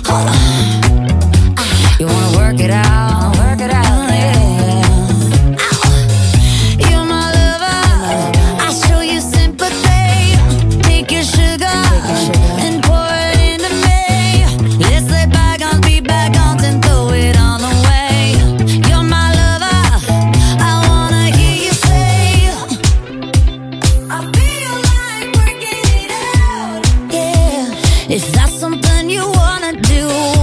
You wanna work it out, yeah. You're my lover, I show you sympathy. Take your sugar and pour it into me. Let's let bygones be bygones and throw it on away. You're my lover, I wanna hear you say, I feel like working it out, yeah. If that's something you wanna do,